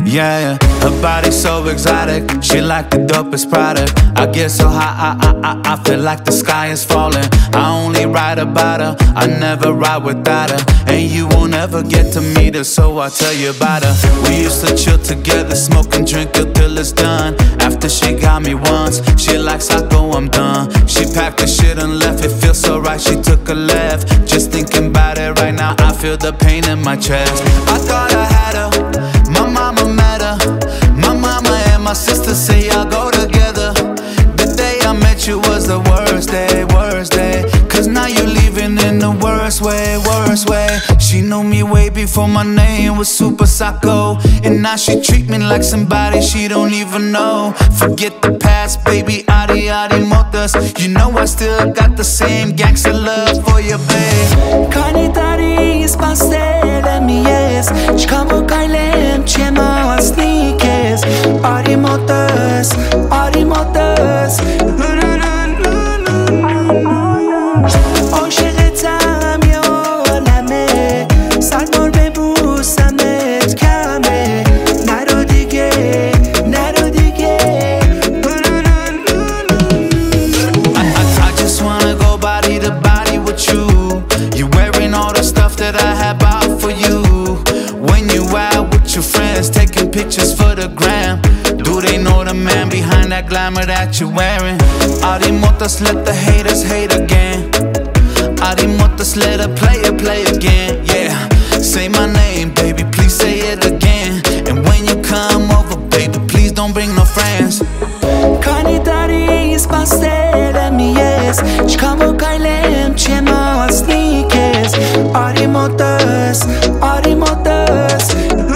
Yeah, her body so exotic. She like the dopest product. I get so high, I feel like the sky is falling. I only write about her, I never ride without her. And you won't ever get to meet her, so I'll tell you about her. We used to chill together, smoke and drink till it's done. After she got me once, she likes I go, I'm done. She packed the shit and left, it feels so right, she took a left. Just thinking about it right now, I feel the pain in my chest. I thought I had her, my mama met her. My mama and my sister say I'll go together. The day I met you was the worst day, worst day. Cause now you're leaving in the worst way, worst way. She knew me way before my name was Super Psycho. And now she treat me like somebody she don't even know. Forget the past, baby, adi adi motas. You know I still got the same gangster love for you, babe. Kani tari spastele mi jest. Shkamo kajlem që mas nikes. Adi motas, adi motas. Taking pictures for the gram. Do they know the man behind that glamour that you're wearing? Adi motas, let the haters hate again. Adi motas, let a player play again. Yeah, say my name, baby, please say it again. And when you come over, baby, please don't bring no friends. Kani tari spastele mi jest. Shkamo kajlem që mas nikes. Adi motas, adi motas.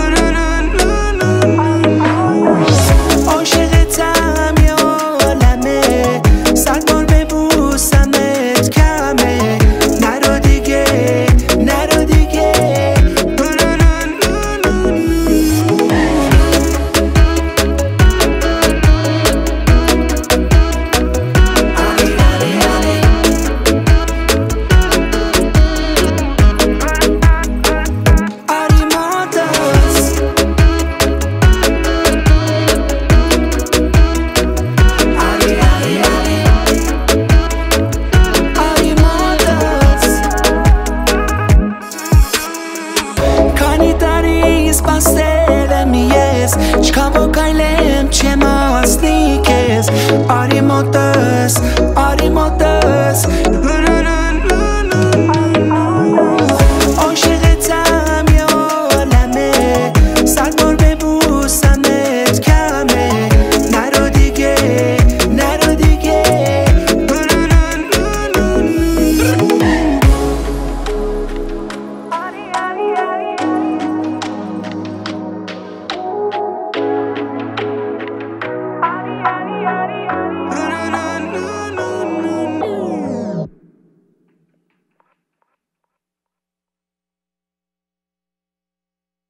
Spastele mi jest. Shkamo kajlem që mas nikes. Adi motas, adi motas.